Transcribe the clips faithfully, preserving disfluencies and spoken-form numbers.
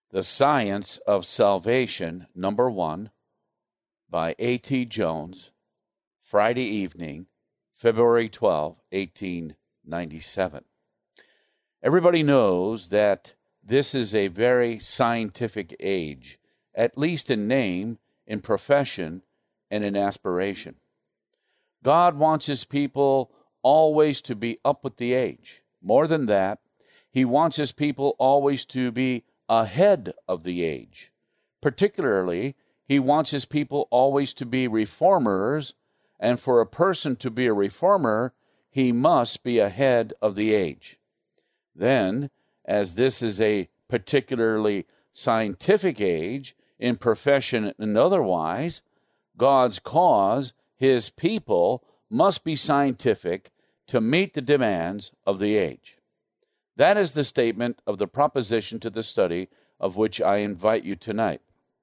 The Science of Salvation, number one, by A T Jones, Friday evening, February twelfth, eighteen ninety-seven. Everybody knows that this is a very scientific age, at least in name, in profession, and in aspiration. God wants His people always to be up with the age. More than that, He wants His people always to be ahead of the age. Particularly, He wants His people always to be reformers, and for a person to be a reformer, he must be ahead of the age. Then, as this is a particularly scientific age, in profession and otherwise, God's cause, His people, must be scientific to meet the demands of the age. That is the statement of the proposition to the study of which I invite you tonight.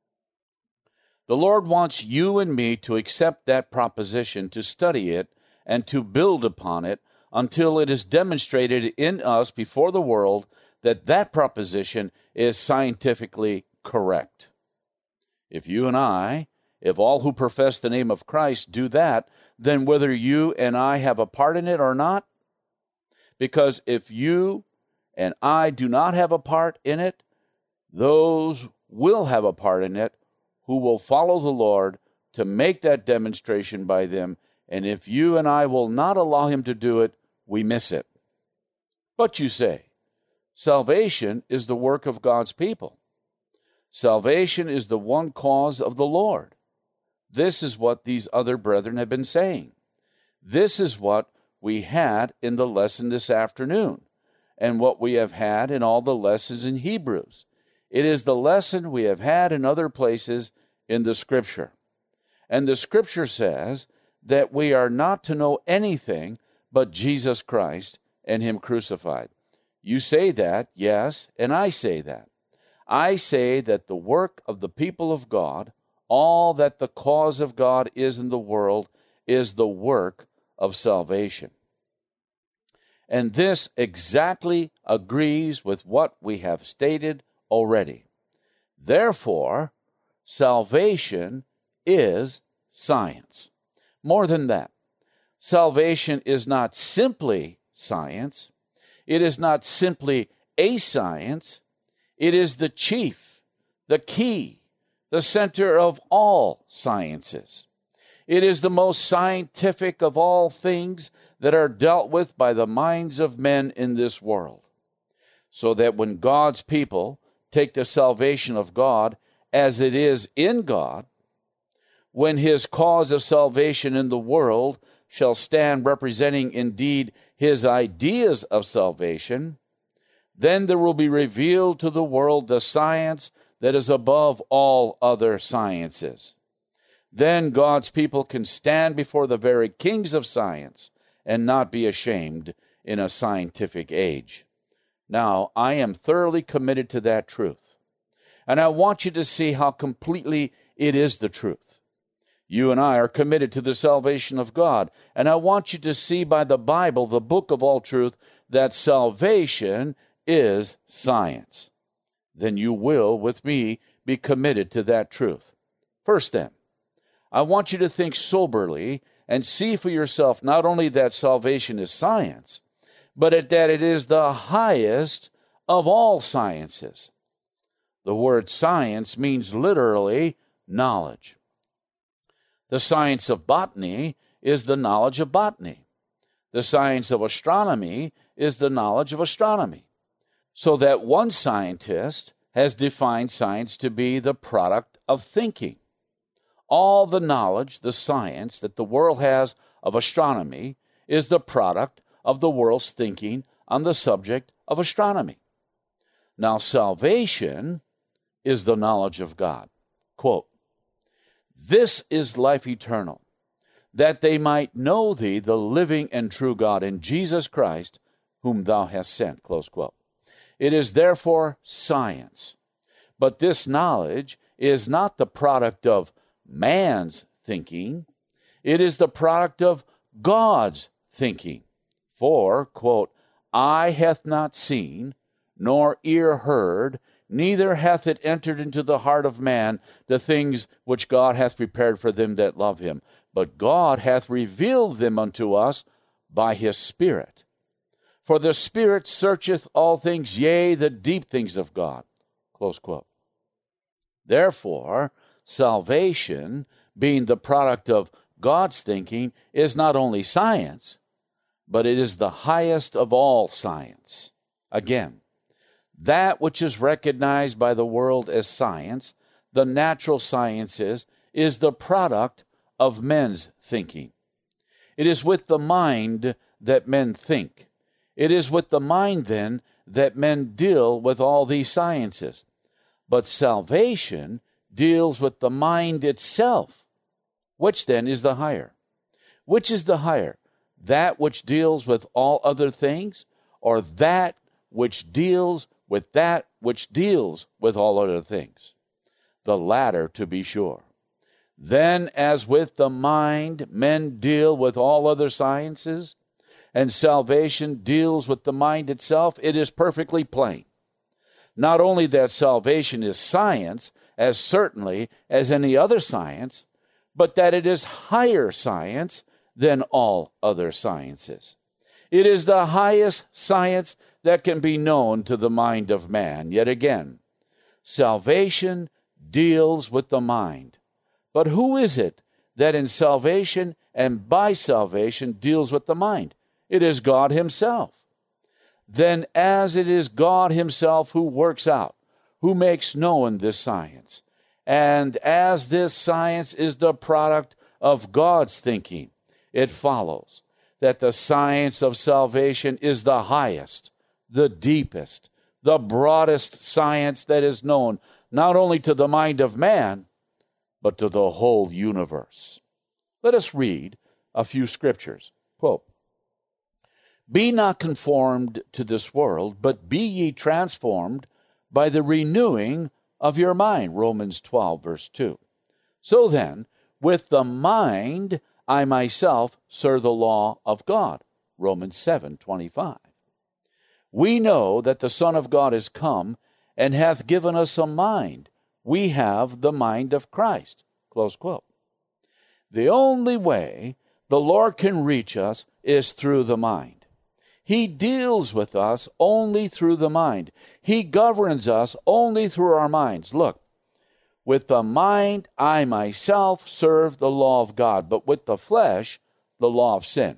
The Lord wants you and me to accept that proposition, to study it, and to build upon it until it is demonstrated in us before the world that that proposition is scientifically correct. If you and I, if all who profess the name of Christ do that, then whether you and I have a part in it or not, because if you and I do not have a part in it, those will have a part in it who will follow the Lord to make that demonstration by them. And if you and I will not allow Him to do it, we miss it. But you say, salvation is the work of God's people. Salvation is the one cause of the Lord. This is what these other brethren have been saying. This is what we had in the lesson this afternoon, and what we have had in all the lessons in Hebrews. It is the lesson we have had in other places in the Scripture. And the Scripture says that we are not to know anything but Jesus Christ and Him crucified. You say that, yes, and I say that. I say that the work of the people of God, all that the cause of God is in the world, is the work of salvation. And this exactly agrees with what we have stated already. Therefore, salvation is science. More than that, salvation is not simply science. It is not simply a science. It is the chief, the key, the center of all sciences. It is the most scientific of all things that are dealt with by the minds of men in this world. So that when God's people take the salvation of God as it is in God, when His cause of salvation in the world shall stand representing indeed His ideas of salvation, then there will be revealed to the world the science that is above all other sciences. Then God's people can stand before the very kings of science and not be ashamed in a scientific age. Now, I am thoroughly committed to that truth, and I want you to see how completely it is the truth. You and I are committed to the salvation of God, and I want you to see by the Bible, the book of all truth, that salvation is science. Then you will, with me, be committed to that truth. First then, I want you to think soberly and see for yourself not only that salvation is science, but that it is the highest of all sciences. The word science means literally knowledge. The science of botany is the knowledge of botany. The science of astronomy is the knowledge of astronomy. So that one scientist has defined science to be the product of thinking. All the knowledge, the science that the world has of astronomy is the product of the world's thinking on the subject of astronomy. Now, salvation is the knowledge of God. Quote, "This is life eternal, that they might know Thee, the living and true God, and Jesus Christ, whom Thou hast sent." Close quote. It is therefore science. But this knowledge is not the product of man's thinking. It is the product of God's thinking. For, quote, "Eye hath not seen, nor ear heard, neither hath it entered into the heart of man the things which God hath prepared for them that love him. But God hath revealed them unto us by his Spirit. For the Spirit searcheth all things, yea, the deep things of God. Close quote. Therefore, salvation, being the product of God's thinking, is not only science, but it is the highest of all science. Again, that which is recognized by the world as science, the natural sciences, is the product of men's thinking. It is with the mind that men think. It is with the mind, then, that men deal with all these sciences. But salvation deals with the mind itself. Which, then, is the higher? Which is the higher? That which deals with all other things, or that which deals with that which deals with all other things? The latter, to be sure. Then, as with the mind, men deal with all other sciences, and salvation deals with the mind itself, it is perfectly plain. Not only that salvation is science, as certainly as any other science, but that it is higher science than all other sciences. It is the highest science that can be known to the mind of man. Yet again, salvation deals with the mind. But who is it that in salvation and by salvation deals with the mind? It is God himself. Then as it is God himself who works out, who makes known this science, and as this science is the product of God's thinking, it follows that the science of salvation is the highest, the deepest, the broadest science that is known not only to the mind of man, but to the whole universe. Let us read a few scriptures. Quote, "Be not conformed to this world, but be ye transformed by the renewing of your mind." Romans twelve, verse two. "So then, with the mind I myself serve the law of God." Romans seven, twenty-five. "We know that the Son of God is come, and hath given us a mind. We have the mind of Christ." Close quote. The only way the Lord can reach us is through the mind. He deals with us only through the mind. He governs us only through our minds. Look, with the mind I myself serve the law of God, but with the flesh the law of sin.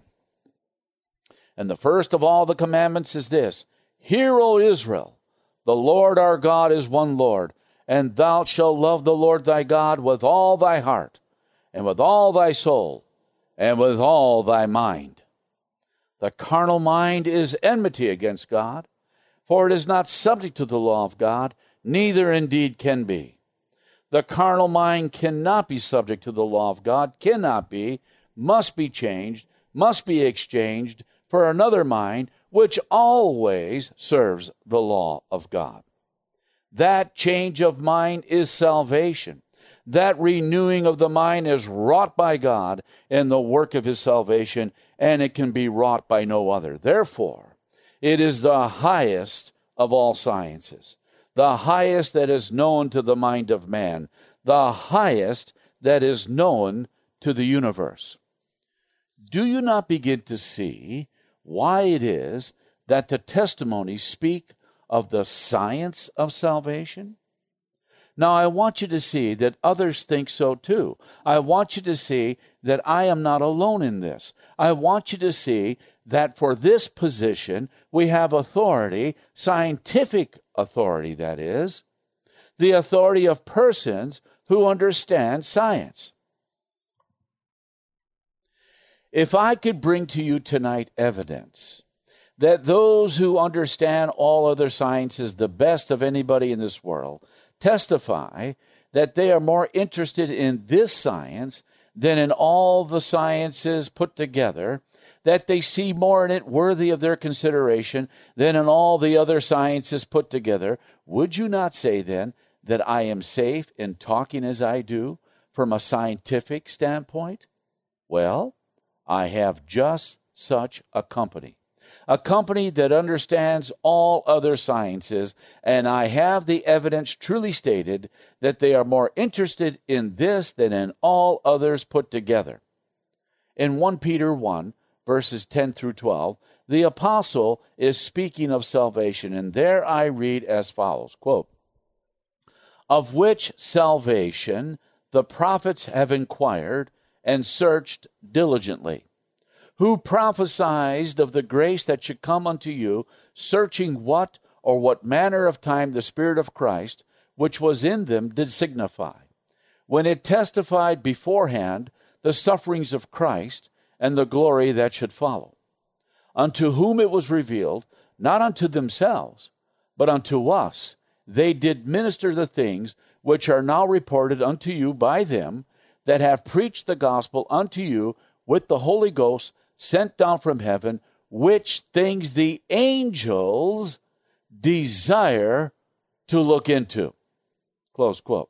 And the first of all the commandments is this: Hear, O Israel, the Lord our God is one Lord, and thou shalt love the Lord thy God with all thy heart, and with all thy soul, and with all thy mind. The carnal mind is enmity against God, for it is not subject to the law of God, neither indeed can be. The carnal mind cannot be subject to the law of God, cannot be, must be changed, must be exchanged for another mind, which always serves the law of God. That change of mind is salvation. That renewing of the mind is wrought by God in the work of his salvation, and it can be wrought by no other. Therefore, it is the highest of all sciences, the highest that is known to the mind of man, the highest that is known to the universe. Do you not begin to see why it is that the testimonies speak of the science of salvation? Now, I want you to see that others think so too. I want you to see that I am not alone in this. I want you to see that for this position, we have authority, scientific authority, that is, the authority of persons who understand science. If I could bring to you tonight evidence that those who understand all other sciences the best of anybody in this world testify that they are more interested in this science than in all the sciences put together, that they see more in it worthy of their consideration than in all the other sciences put together, would you not say then that I am safe in talking as I do from a scientific standpoint? Well, I have just such a company. a company that understands all other sciences, and I have the evidence truly stated that they are more interested in this than in all others put together. In First Peter one, verses ten through twelve, the apostle is speaking of salvation, and there I read as follows, quote, "Of which salvation the prophets have inquired and searched diligently, who prophesied of the grace that should come unto you, searching what or what manner of time the Spirit of Christ, which was in them, did signify, when it testified beforehand the sufferings of Christ and the glory that should follow, unto whom it was revealed, not unto themselves, but unto us, they did minister the things which are now reported unto you by them that have preached the gospel unto you with the Holy Ghost sent down from heaven, which things the angels desire to look into." Close quote.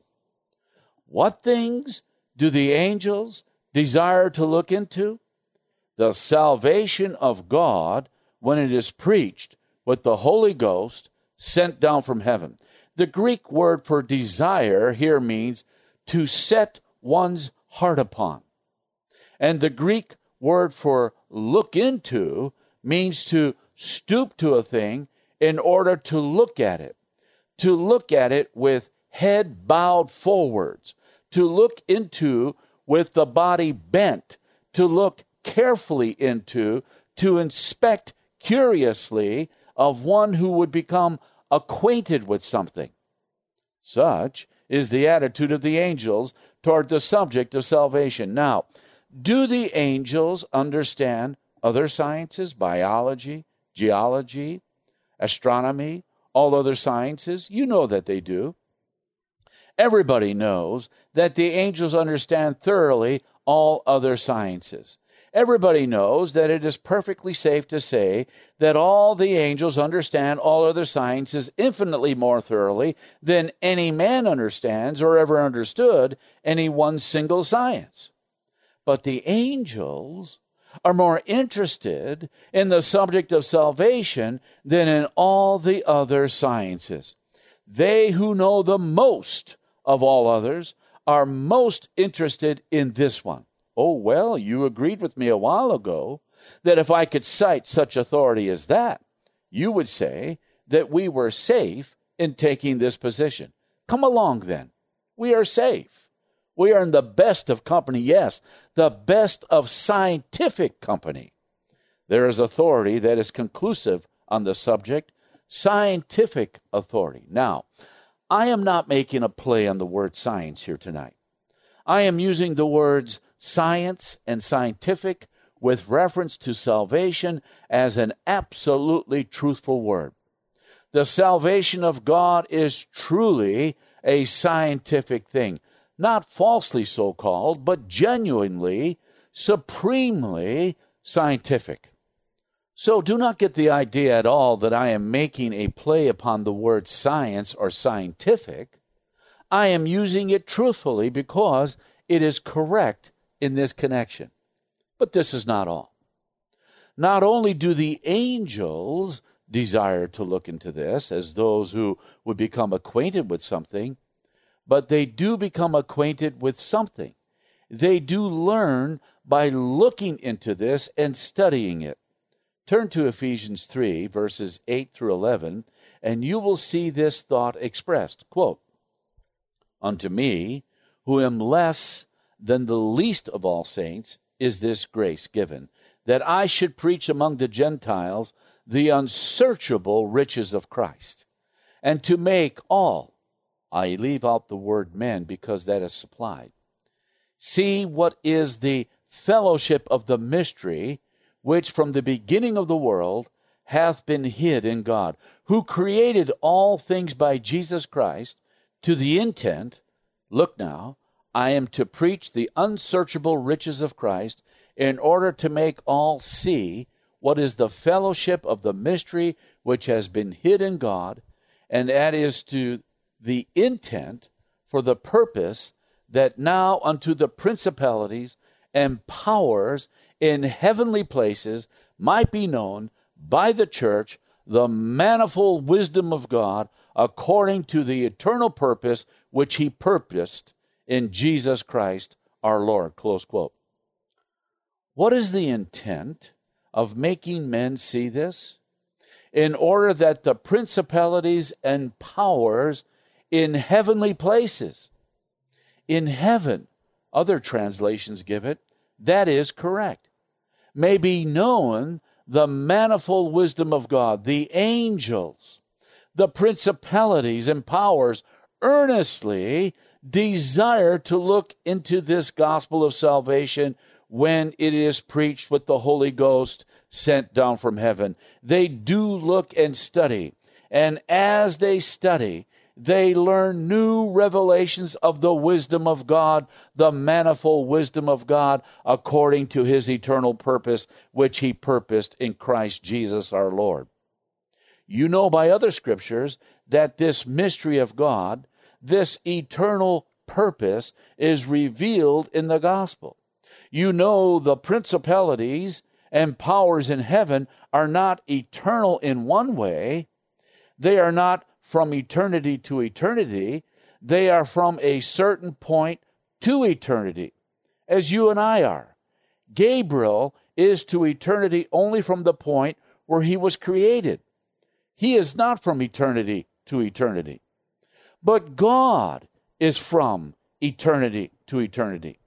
What things do the angels desire to look into? The salvation of God when it is preached with the Holy Ghost sent down from heaven. The Greek word for desire here means to set one's heart upon. And the Greek word for look into means to stoop to a thing in order to look at it, to look at it with head bowed forwards, to look into with the body bent, to look carefully into, to inspect curiously of one who would become acquainted with something. Such is the attitude of the angels toward the subject of salvation. Now, do the angels understand other sciences, biology, geology, astronomy, all other sciences? You know that they do. Everybody knows that the angels understand thoroughly all other sciences. Everybody knows that it is perfectly safe to say that all the angels understand all other sciences infinitely more thoroughly than any man understands or ever understood any one single science. But the angels are more interested in the subject of salvation than in all the other sciences. They who know the most of all others are most interested in this one. Oh, well, you agreed with me a while ago that if I could cite such authority as that, you would say that we were safe in taking this position. Come along then. We are safe. We are in the best of company, yes, the best of scientific company. There is authority that is conclusive on the subject, scientific authority. Now, I am not making a play on the word science here tonight. I am using the words science and scientific with reference to salvation as an absolutely truthful word. The salvation of God is truly a scientific thing, not falsely so called, but genuinely, supremely scientific. So do not get the idea at all that I am making a play upon the word science or scientific. I am using it truthfully because it is correct in this connection. But this is not all. Not only do the angels desire to look into this as those who would become acquainted with something, but they do become acquainted with something. They do learn by looking into this and studying it. Turn to Ephesians three, verses eight through eleven, and you will see this thought expressed. Quote, "Unto me, who am less than the least of all saints, is this grace given, that I should preach among the Gentiles the unsearchable riches of Christ, and to make all," I leave out the word men because that is supplied, "see what is the fellowship of the mystery, which from the beginning of the world hath been hid in God, who created all things by Jesus Christ, to the intent," look now, "I am to preach the unsearchable riches of Christ, in order to make all see what is the fellowship of the mystery which has been hid in God, and that is to the intent for the purpose that now unto the principalities and powers in heavenly places might be known by the church the manifold wisdom of God according to the eternal purpose which he purposed in Jesus Christ our Lord. Close quote. What is the intent of making men see this? In order that the principalities and powers in heavenly places, in heaven, other translations give it, that is correct, may be known the manifold wisdom of God. The angels, the principalities and powers earnestly desire to look into this gospel of salvation when it is preached with the Holy Ghost sent down from heaven. They do look and study, and as they study, they learn new revelations of the wisdom of God, the manifold wisdom of God, according to his eternal purpose, which he purposed in Christ Jesus our Lord. You know by other scriptures that this mystery of God, this eternal purpose, is revealed in the gospel. You know the principalities and powers in heaven are not eternal in one way. They are not from eternity to eternity. They are from a certain point to eternity, as you and I are. Gabriel is to eternity only from the point where he was created. He is not from eternity to eternity. But God is from eternity to eternity.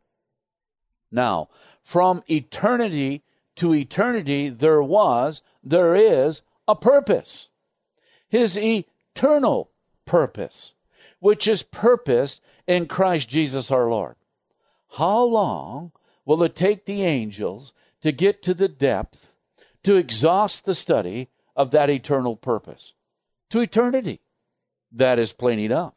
Now, from eternity to eternity, there was, there is a purpose. His eternal purpose, which is purposed in Christ Jesus our Lord. How long will it take the angels to get to the depth, to exhaust the study of that eternal purpose? To eternity. That is plain enough.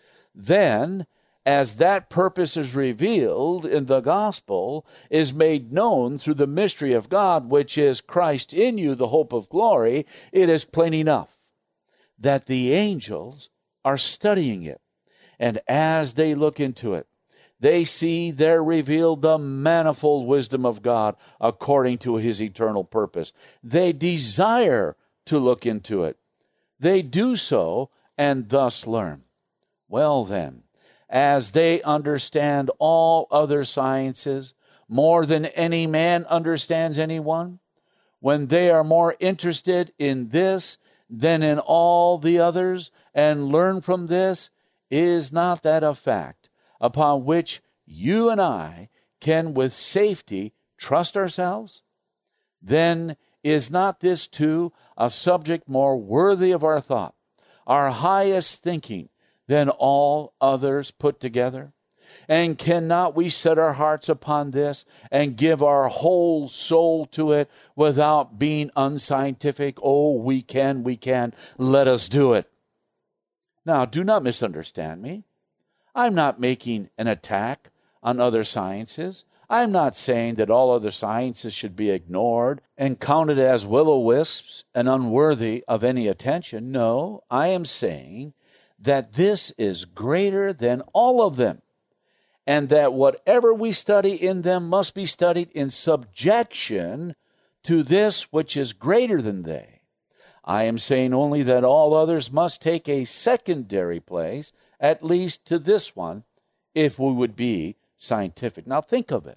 Then, as that purpose is revealed in the gospel, is made known through the mystery of God, which is Christ in you, the hope of glory, it is plain enough that the angels are studying it. And as they look into it, they see there revealed the manifold wisdom of God according to his eternal purpose. They desire to look into it. They do so and thus learn. Well then, as they understand all other sciences more than any man understands any one, when they are more interested in this than in all the others, and learn from this, is not that a fact upon which you and I can with safety trust ourselves? Then is not this too a subject more worthy of our thought, our highest thinking, than all others put together? And cannot we set our hearts upon this and give our whole soul to it without being unscientific? Oh, we can, we can. Let us do it. Now, do not misunderstand me. I'm not making an attack on other sciences. I'm not saying that all other sciences should be ignored and counted as will-o-wisps and unworthy of any attention. No, I am saying that this is greater than all of them, and that whatever we study in them must be studied in subjection to this which is greater than they. I am saying only that all others must take a secondary place, at least to this one, if we would be scientific. Now think of it.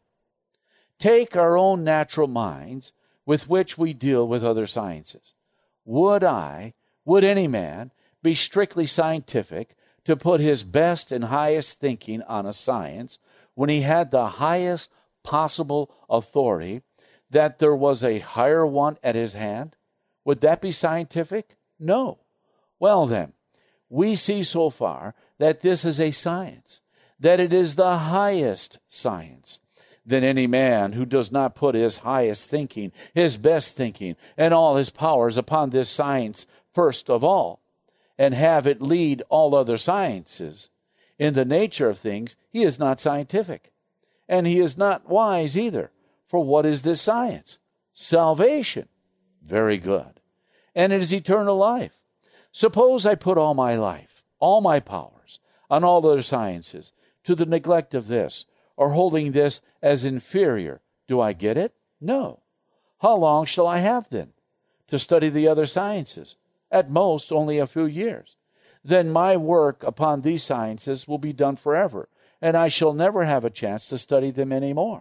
Take our own natural minds with which we deal with other sciences. Would I, would any man, be strictly scientific to put his best and highest thinking on a science when he had the highest possible authority, that there was a higher one at his hand? Would that be scientific? No. Well then, we see so far that this is a science, that it is the highest science. Then any man who does not put his highest thinking, his best thinking, and all his powers upon this science first of all, and have it lead all other sciences, in the nature of things, he is not scientific. And he is not wise either. For what is this science? Salvation. Very good. And it is eternal life. Suppose I put all my life, all my powers, on all other sciences, to the neglect of this, or holding this as inferior. Do I get it? No. How long shall I have then? to study the other sciences, at most only a few years. Then my work upon these sciences will be done forever, and I shall never have a chance to study them anymore.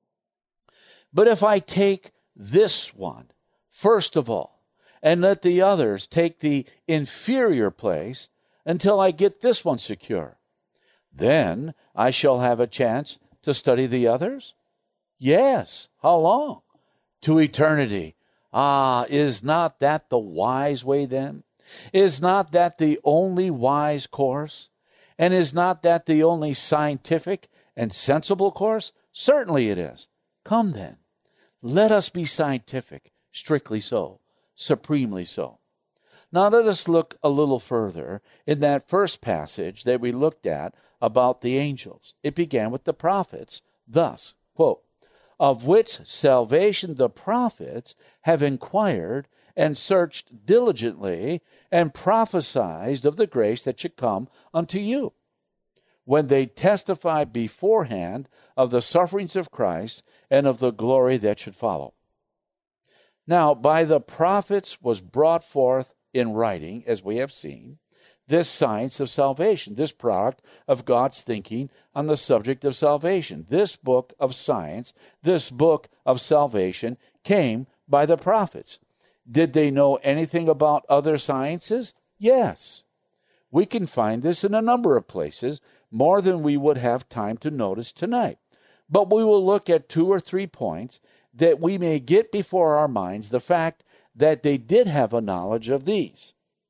But if I take this one, first of all, and let the others take the inferior place until I get this one secure, then I shall have a chance to study the others? Yes. How long? To eternity. Ah, is not that the wise way then? Is not that the only wise course? And is not that the only scientific and sensible course? Certainly it is. Come then, let us be scientific, strictly so, supremely so. Now let us look a little further in that first passage that we looked at about the angels. It began with the prophets, thus, quote, of which salvation the prophets have inquired and searched diligently and prophesied of the grace that should come unto you, when they testified beforehand of the sufferings of Christ and of the glory that should follow. Now, by the prophets was brought forth in writing, as we have seen, this science of salvation, this product of God's thinking on the subject of salvation. This book of science, this book of salvation came by the prophets. Did they know anything about other sciences? Yes. We can find this in a number of places, more than we would have time to notice tonight. But we will look at two or three points that we may get before our minds the fact that they did have a knowledge of these.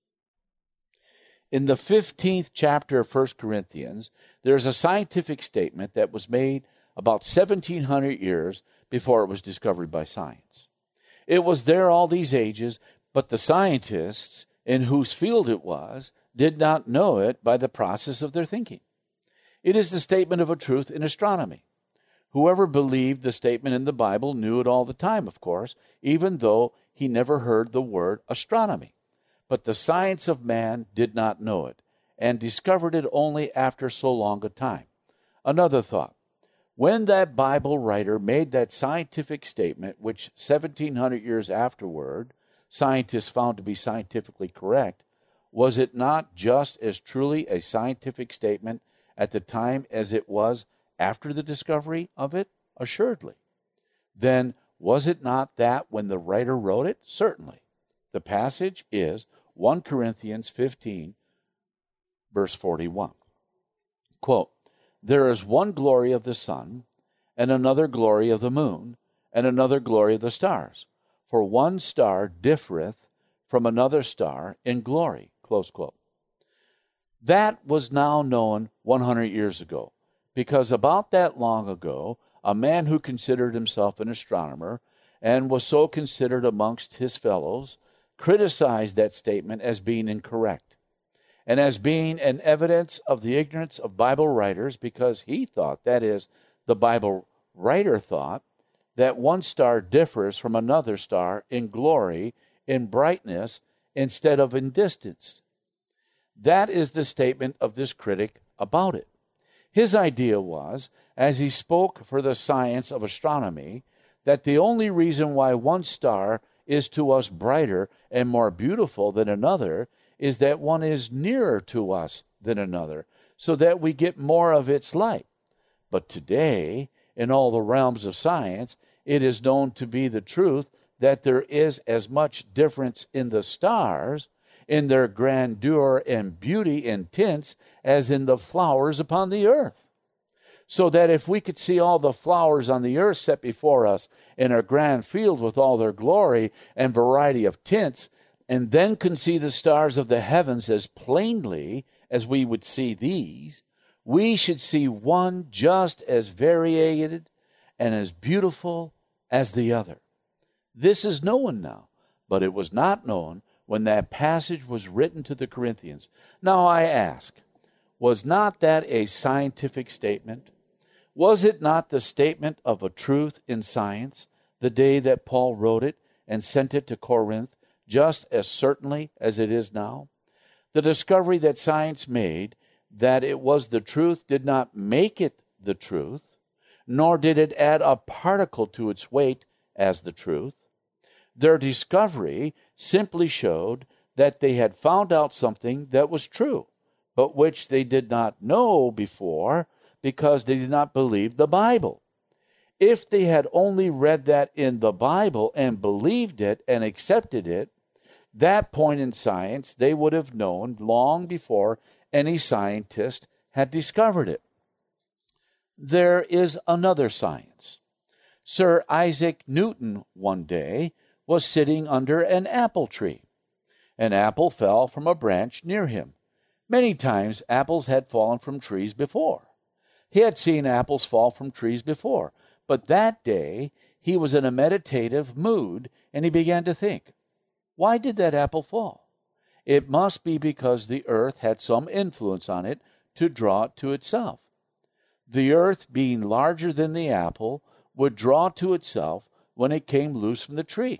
In the fifteenth chapter of First Corinthians, there's a scientific statement that was made about seventeen hundred years before it was discovered by science. It was there all these ages, but the scientists in whose field it was did not know it by the process of their thinking. It is the statement of a truth in astronomy. Whoever believed the statement in the Bible knew it all the time, of course, even though he never heard the word astronomy. But the science of man did not know it, and discovered it only after so long a time. Another thought. When that Bible writer made that scientific statement, which seventeen hundred years afterward, scientists found to be scientifically correct, was it not just as truly a scientific statement at the time as it was after the discovery of it? Assuredly. Then, was it not that when the writer wrote it? Certainly. The passage is First Corinthians fifteen, verse forty-one. Quote, there is one glory of the sun, and another glory of the moon, and another glory of the stars. For one star differeth from another star in glory. Close quote. That was now known one hundred years ago, because about that long ago, a man who considered himself an astronomer, and was so considered amongst his fellows, criticized that statement as being incorrect, and as being an evidence of the ignorance of Bible writers, because he thought, that is, the Bible writer thought, that one star differs from another star in glory, in brightness, instead of in distance. That is the statement of this critic about it. His idea was, as he spoke for the science of astronomy, that the only reason why one star is to us brighter and more beautiful than another is that one is nearer to us than another, so that we get more of its light. But today, in all the realms of science, it is known to be the truth that there is as much difference in the stars, in their grandeur and beauty and tints, as in the flowers upon the earth. So that if we could see all the flowers on the earth set before us in a grand field with all their glory and variety of tints, and then could see the stars of the heavens as plainly as we would see these, we should see one just as variegated and as beautiful as the other. This is known now, but it was not known when that passage was written to the Corinthians. Now I ask, was not that a scientific statement? Was it not the statement of a truth in science the day that Paul wrote it and sent it to Corinth, just as certainly as it is now? The discovery that science made that it was the truth did not make it the truth, nor did it add a particle to its weight as the truth. Their discovery simply showed that they had found out something that was true, but which they did not know before because they did not believe the Bible. If they had only read that in the Bible and believed it and accepted it, that point in science they would have known long before any scientist had discovered it. There is another science. Sir Isaac Newton one day was sitting under an apple tree. An apple fell from a branch near him. Many times apples had fallen from trees before. He had seen apples fall from trees before, but that day he was in a meditative mood and he began to think, why did that apple fall? It must be because the earth had some influence on it to draw it to itself. The earth, being larger than the apple, would draw to itself when it came loose from the tree.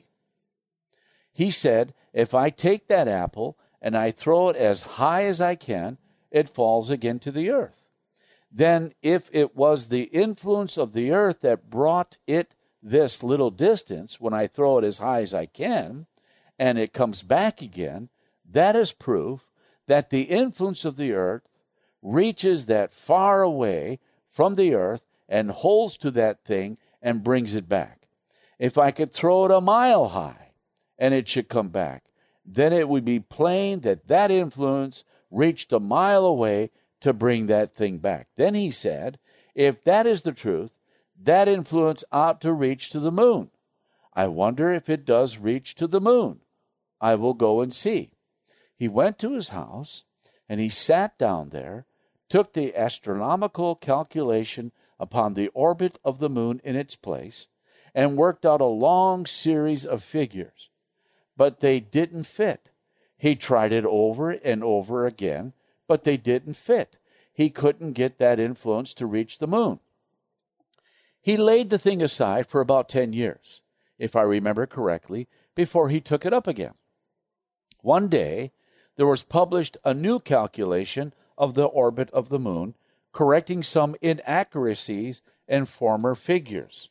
He said, if I take that apple and I throw it as high as I can, it falls again to the earth. Then if it was the influence of the earth that brought it this little distance when I throw it as high as I can, and it comes back again, that is proof that the influence of the earth reaches that far away from the earth and holds to that thing and brings it back. If I could throw it a mile high and it should come back, then it would be plain that that influence reached a mile away to bring that thing back. Then he said, if that is the truth, that influence ought to reach to the moon. I wonder if it does reach to the moon. I will go and see. He went to his house, and he sat down there, took the astronomical calculation upon the orbit of the moon in its place, and worked out a long series of figures. But they didn't fit. He tried it over and over again, but they didn't fit. He couldn't get that influence to reach the moon. He laid the thing aside for about ten years, if I remember correctly, before he took it up again. One day, there was published a new calculation of the orbit of the moon, correcting some inaccuracies in former figures.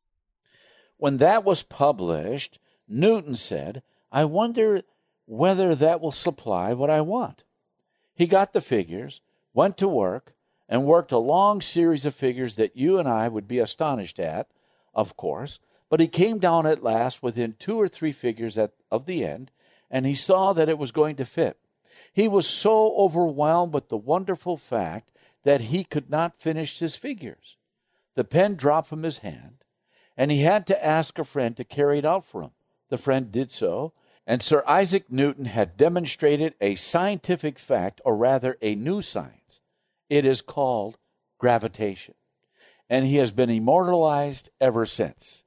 When that was published, Newton said, I wonder whether that will supply what I want. He got the figures, went to work, and worked a long series of figures that you and I would be astonished at, of course, but he came down at last within two or three figures at, of the end, and he saw that it was going to fit. He was so overwhelmed with the wonderful fact that he could not finish his figures. The pen dropped from his hand, and he had to ask a friend to carry it out for him. The friend did so, and Sir Isaac Newton had demonstrated a scientific fact, or rather a new science. It is called gravitation, and he has been immortalized ever since.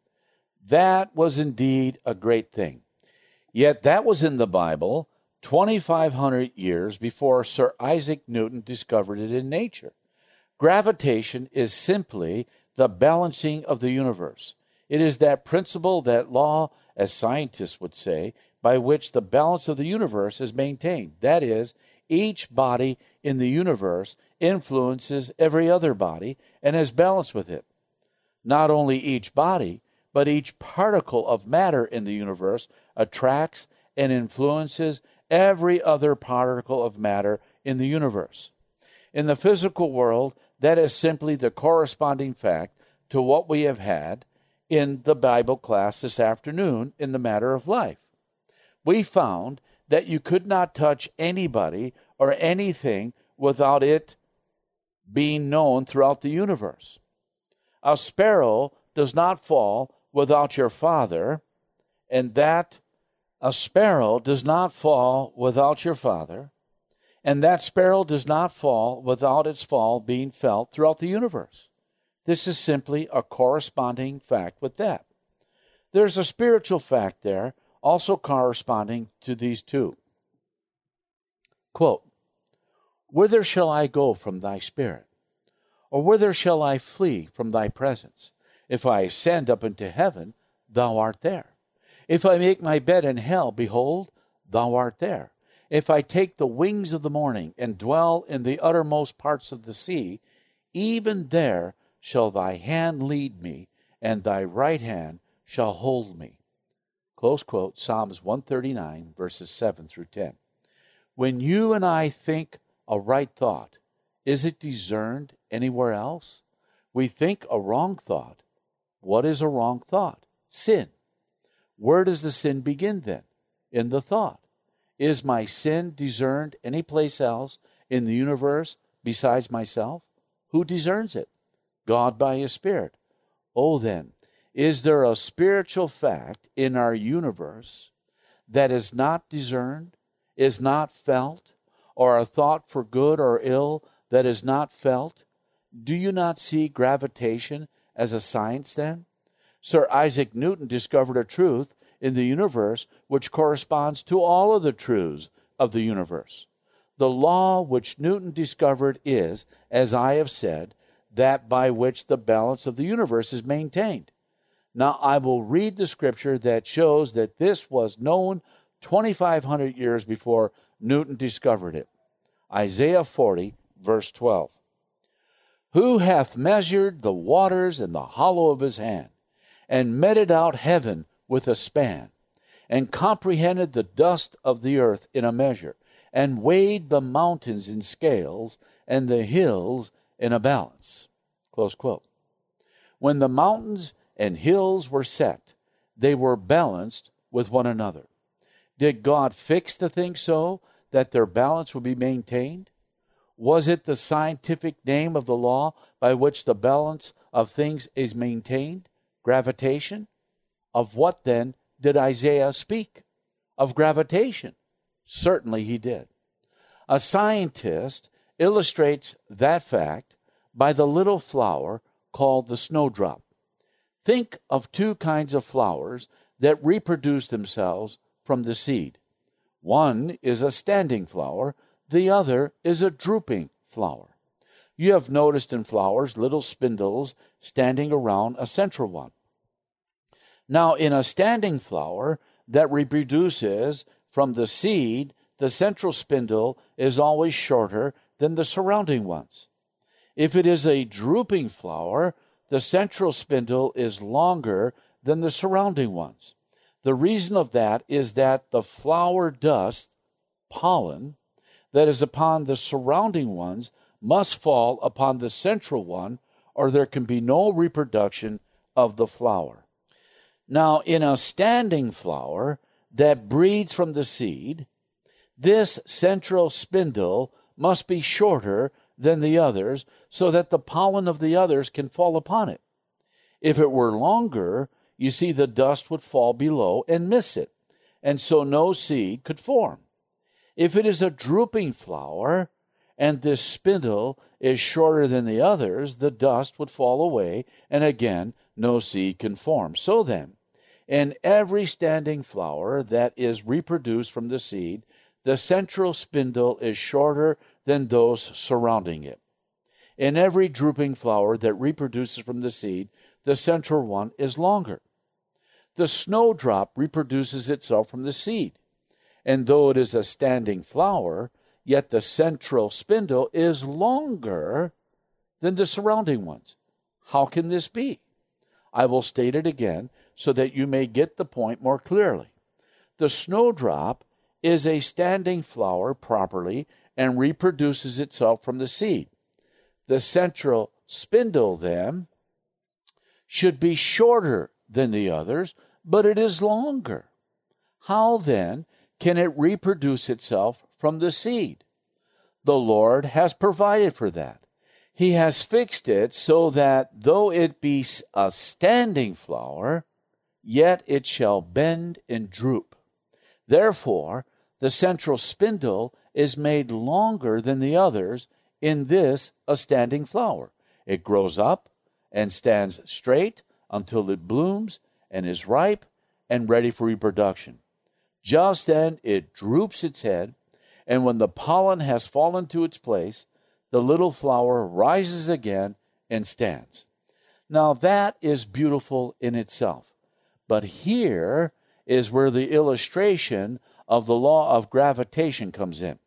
That was indeed a great thing. Yet that was in the Bible twenty-five hundred years before Sir Isaac Newton discovered it in nature. Gravitation is simply the balancing of the universe. It is that principle, that law, as scientists would say, by which the balance of the universe is maintained. That is, each body in the universe influences every other body and is balanced with it. Not only each body, but each particle of matter in the universe attracts and influences every other particle of matter in the universe. In the physical world, that is simply the corresponding fact to what we have had in the Bible class this afternoon in the matter of life. We found that you could not touch anybody or anything without it being known throughout the universe. A sparrow does not fall without your father, and that a sparrow does not fall without your father, and that sparrow does not fall without its fall being felt throughout the universe. This is simply a corresponding fact with that. There's a spiritual fact there also corresponding to these two. Quote, whither shall I go from thy spirit? Or whither shall I flee from thy presence? If I ascend up into heaven, thou art there. If I make my bed in hell, behold, thou art there. If I take the wings of the morning and dwell in the uttermost parts of the sea, even there shall thy hand lead me, and thy right hand shall hold me. Close quote, Psalms one thirty-nine, verses seven through ten. When you and I think a right thought, is it discerned anywhere else? We think a wrong thought. What is a wrong thought? Sin. Where does the sin begin then? In the thought. Is my sin discerned anyplace else in the universe besides myself? Who discerns it? God by His Spirit. Oh then, is there a spiritual fact in our universe that is not discerned, is not felt, or a thought for good or ill that is not felt? Do you not see gravitation as a science then? Sir Isaac Newton discovered a truth in the universe which corresponds to all of the truths of the universe. The law which Newton discovered is, as I have said, that by which the balance of the universe is maintained. Now I will read the scripture that shows that this was known twenty-five hundred years before Newton discovered it. Isaiah forty, verse twelve. Who hath measured the waters in the hollow of his hand, and meted out heaven with a span, and comprehended the dust of the earth in a measure, and weighed the mountains in scales, and the hills in a balance. Close quote. When the mountains and hills were set, they were balanced with one another. Did God fix the thing so that their balance would be maintained? Was it the scientific name of the law by which the balance of things is maintained? Gravitation? Of what then did Isaiah speak? Of gravitation. Certainly he did. A scientist illustrates that fact by the little flower called the snowdrop. Think of two kinds of flowers that reproduce themselves from the seed. One is a standing flower, the other is a drooping flower. You have noticed in flowers little spindles standing around a central one. Now, in a standing flower that reproduces from the seed, the central spindle is always shorter than the surrounding ones. If it is a drooping flower, the central spindle is longer than the surrounding ones. The reason of that is that the flower dust, pollen, that is upon the surrounding ones must fall upon the central one, or there can be no reproduction of the flower. Now, in a standing flower that breeds from the seed, this central spindle must be shorter than the others so that the pollen of the others can fall upon it. If it were longer, you see the dust would fall below and miss it, and so no seed could form. If it is a drooping flower, and this spindle is shorter than the others, the dust would fall away, and again no seed can form. So then, in every standing flower that is reproduced from the seed, the central spindle is shorter than those surrounding it. In every drooping flower that reproduces from the seed, the central one is longer. The snowdrop reproduces itself from the seed, and though it is a standing flower, yet the central spindle is longer than the surrounding ones. How can this be? I will state it again so that you may get the point more clearly. The snowdrop is a standing flower properly and reproduces itself from the seed. The central spindle, then, should be shorter than the others, but it is longer. How, then, can it reproduce itself from the seed? The Lord has provided for that. He has fixed it so that though it be a standing flower, yet it shall bend and droop. Therefore, the central spindle is made longer than the others in this a standing flower. It grows up and stands straight until it blooms and is ripe and ready for reproduction. Just then it droops its head, and when the pollen has fallen to its place, the little flower rises again and stands. Now that is beautiful in itself. But here is where the illustration of the law of gravitation comes in.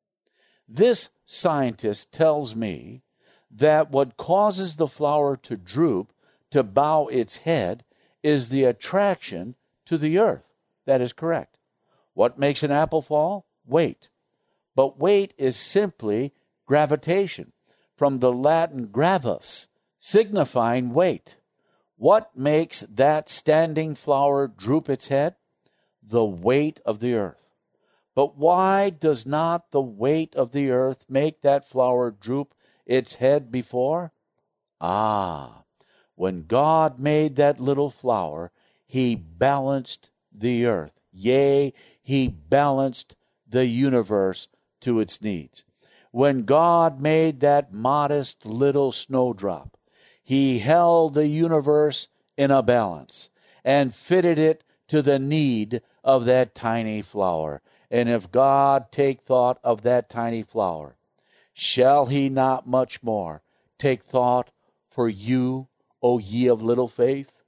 This scientist tells me that what causes the flower to droop, to bow its head, is the attraction to the earth. That is correct. What makes an apple fall? Weight. But weight is simply gravitation, from the Latin gravus, signifying weight. What makes that standing flower droop its head? The weight of the earth. But why does not the weight of the earth make that flower droop its head before? Ah, when God made that little flower, he balanced the earth. Yea, he balanced the universe to its needs. When God made that modest little snowdrop, he held the universe in a balance and fitted it to the need of that tiny flower. And if God take thought of that tiny flower, shall he not much more take thought for you, O ye of little faith?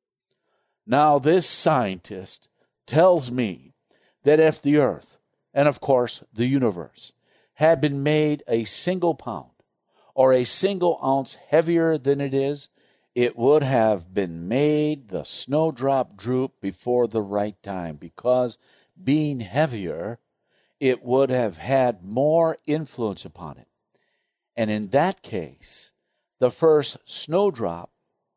Now this scientist tells me that if the earth, and of course the universe, had been made a single pound or a single ounce heavier than it is, it would have been made the snowdrop droop before the right time, because being heavier, it would have had more influence upon it. And in that case, the first snowdrop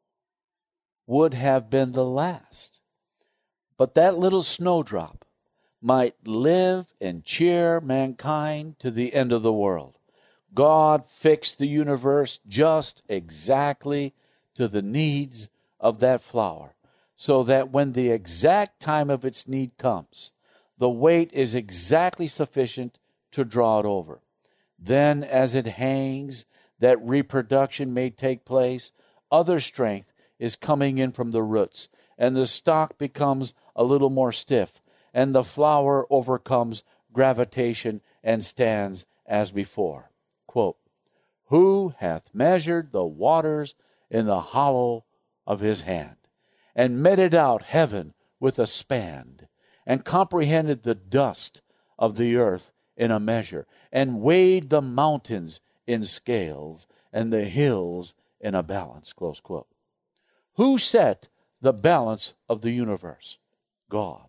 would have been the last. But that little snowdrop might live and cheer mankind to the end of the world. God fixed the universe just exactly to the needs of that flower, so that when the exact time of its need comes, the weight is exactly sufficient to draw it over. Then, as it hangs, that reproduction may take place, other strength is coming in from the roots, and the stalk becomes a little more stiff, and the flower overcomes gravitation and stands as before. Quote, "Who hath measured the waters in the hollow of his hand, and meted out heaven with a span, and comprehended the dust of the earth in a measure, and weighed the mountains in scales, and the hills in a balance." Close quote. Who set the balance of the universe? God.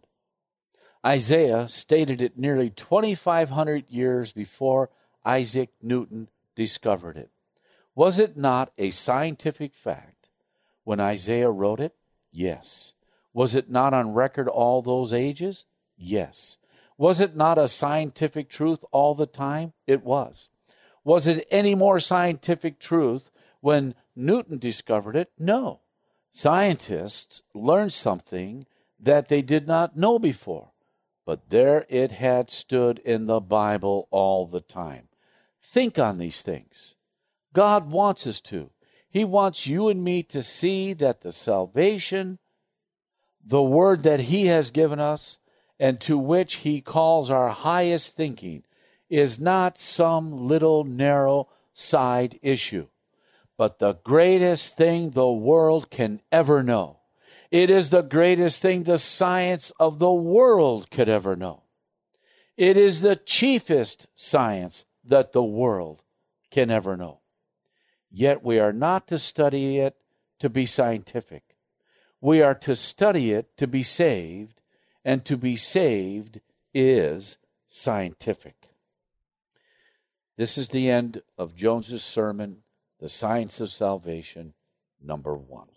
Isaiah stated it nearly twenty-five hundred years before Isaac Newton discovered it. Was it not a scientific fact when Isaiah wrote it? Yes. Was it not on record all those ages? Yes. Was it not a scientific truth all the time? It was. Was it any more scientific truth when Newton discovered it? No. Scientists learned something that they did not know before, but there it had stood in the Bible all the time. Think on these things. God wants us to. He wants you and me to see that the salvation, the word that he has given us, and to which he calls our highest thinking, is not some little narrow side issue, but the greatest thing the world can ever know. It is the greatest thing the science of the world could ever know. It is the chiefest science that the world can ever know. Yet we are not to study it to be scientific. We are to study it to be saved, and to be saved is scientific. This is the end of Jones's sermon, The Science of Salvation, number one.